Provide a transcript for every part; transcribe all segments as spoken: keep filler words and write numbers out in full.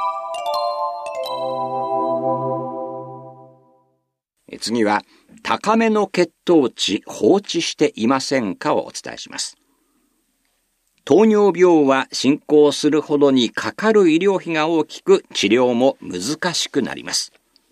次は、高めの血糖値放置していませんかをお伝えします。糖尿病は進行するほどにかかる医療費が大きく、治療も難しくなります。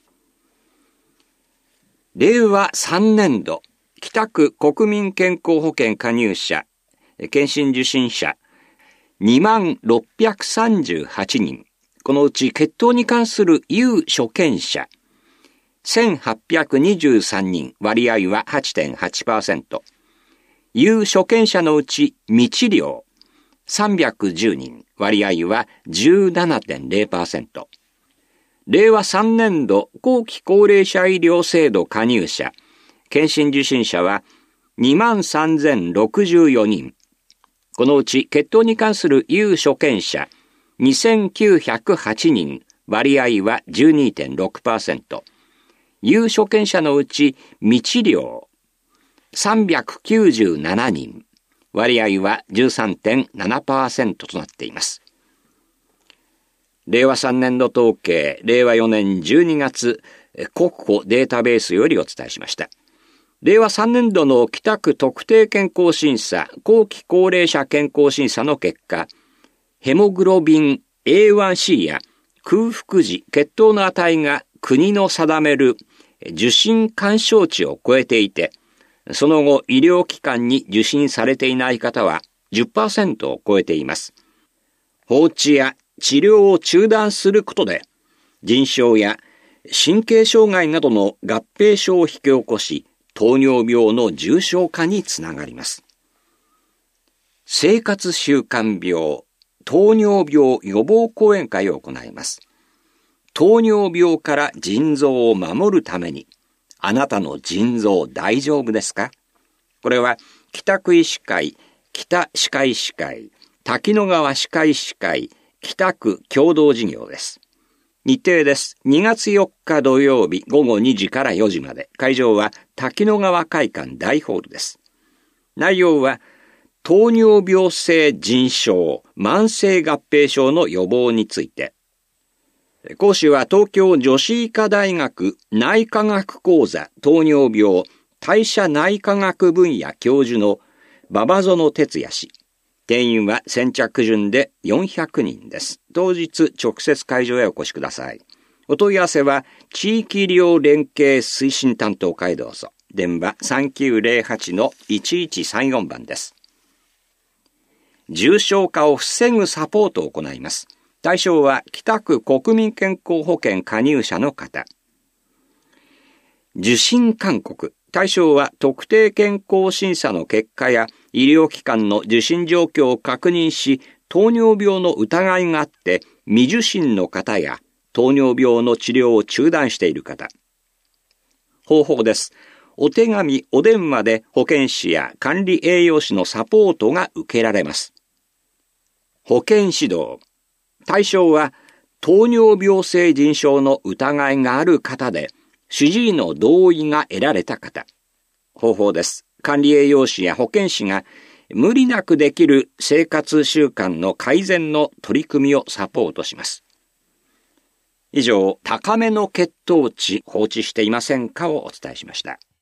れいわさんねんど、北区国民健康保険加入者、検診受診者、にまんろっぴゃくさんじゅうはちにん、このうち血糖に関する有所見者、せんはっぴゃくにじゅうさんにん、割合は はちてんはちパーセント。有所見者のうち未治療、さんびゃくじゅうにん、割合は じゅうななてんぜろパーセント。れいわさんねんど後期高齢者医療制度加入者、検診受診者は にまんさんぜんろくじゅうよにん。このうち血糖に関する有所見者にせんきゅうひゃくはちにん、割合は じゅうにてんろくパーセント。有所見者のうち未治療さんびゃくきゅうじゅうななにん、割合は じゅうさんてんななパーセント となっています。れいわさんねんど統計、れいわよねんじゅうにがつ、国保データベースよりお伝えしました。れいわさんねんどの北区特定健康審査、後期高齢者健康審査の結果、ヘモグロビン エーワンシー や空腹時血糖の値が国の定める受診勧奨値を超えていて、その後医療機関に受診されていない方は じゅっパーセント を超えています。放置や治療を中断することで、腎症や神経障害などの合併症を引き起こし、糖尿病の重症化につながります。生活習慣病、糖尿病予防講演会を行います。糖尿病から腎臓を守るために、あなたの腎臓大丈夫ですか？これは北区医師会、北歯科医師会、滝野川歯科医師会、北区共同事業です。日程です。にがつよっか土曜日ごごにじからよじまで。会場は滝野川会館大ホールです。内容は糖尿病性腎症、慢性合併症の予防について。講師は東京女子医科大学内科学講座糖尿病代謝内科学分野教授の馬場園哲也氏。定員は先着順でよんひゃくにんです。当日直接会場へお越しください。お問い合わせは地域医療連携推進担当課へどうぞ。電話 さんきゅうぜろはちのいちいちさんよん 番です。重症化を防ぐサポートを行います。対象は北区国民健康保険加入者の方。受診勧告。対象は特定健康審査の結果や医療機関の受診状況を確認し、糖尿病の疑いがあって未受診の方や糖尿病の治療を中断している方。方法です。お手紙、お電話で保健師や管理栄養士のサポートが受けられます。保健指導。対象は糖尿病性腎症の疑いがある方で、主治医の同意が得られた方。方法です。管理栄養士や保健師が無理なくできる生活習慣の改善の取り組みをサポートします。以上、高めの血糖値放置していませんかをお伝えしました。